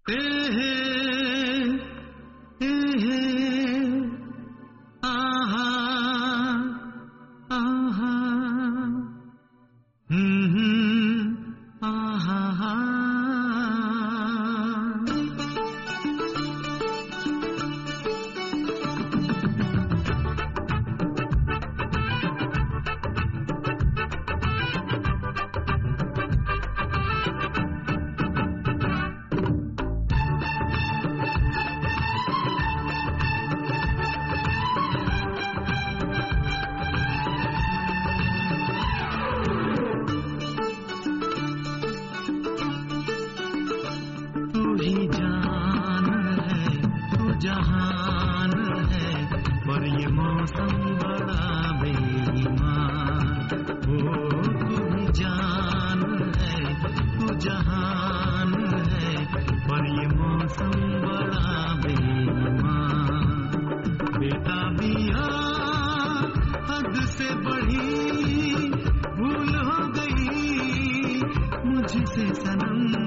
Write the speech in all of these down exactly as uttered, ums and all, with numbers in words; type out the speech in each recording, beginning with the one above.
जहान है पर ये मौसम बड़ा बेईमान। ओ तू ही जान है, तू जहान है पर ये मौसम बड़ा बेईमान। बेताबियां हद से बढ़ी भूल हो गई मुझसे सनम।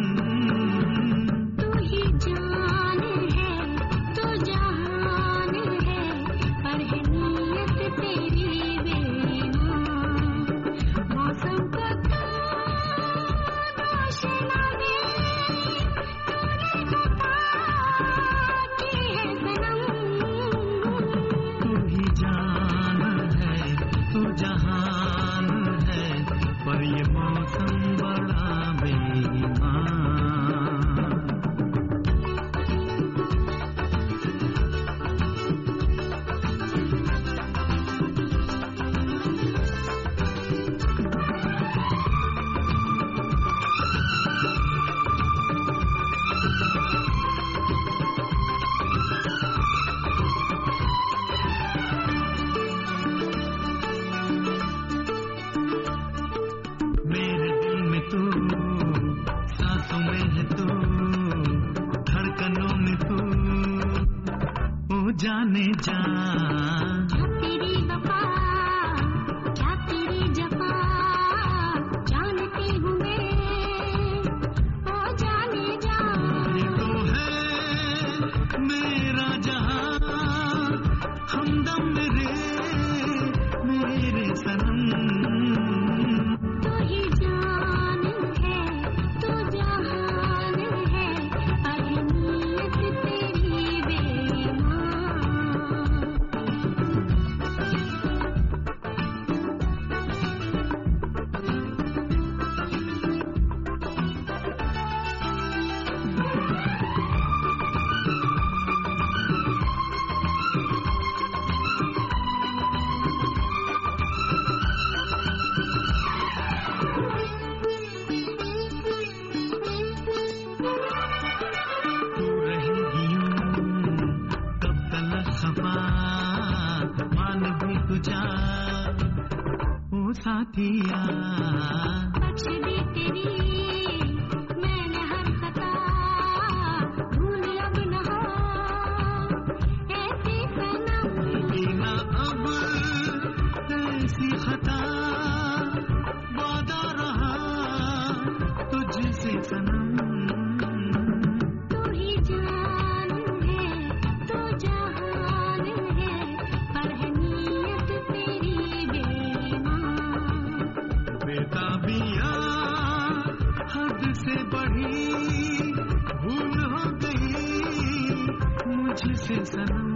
जहान है पर ये मौसम बड़ा बेईमान। तू सांसों में है तू, धड़कनों में तू, ओ जाने जा। क्या तेरी वफा, क्या तेरी जफा, जानती हूँ मैं, ओ जाने जा। ये तो है मेरा जहां, हमदम मेरे मेरे सनम। मान भी तुझा ओ साथिया, बख्श दी तेरी मैंने हर खता, भूल अब न हो ऐसी सनम। ना अब ऐसी खता, वादा रहा तुझसे सनम। बेताबियां हद से बढ़ी भूल हो गई मुझसे सनम।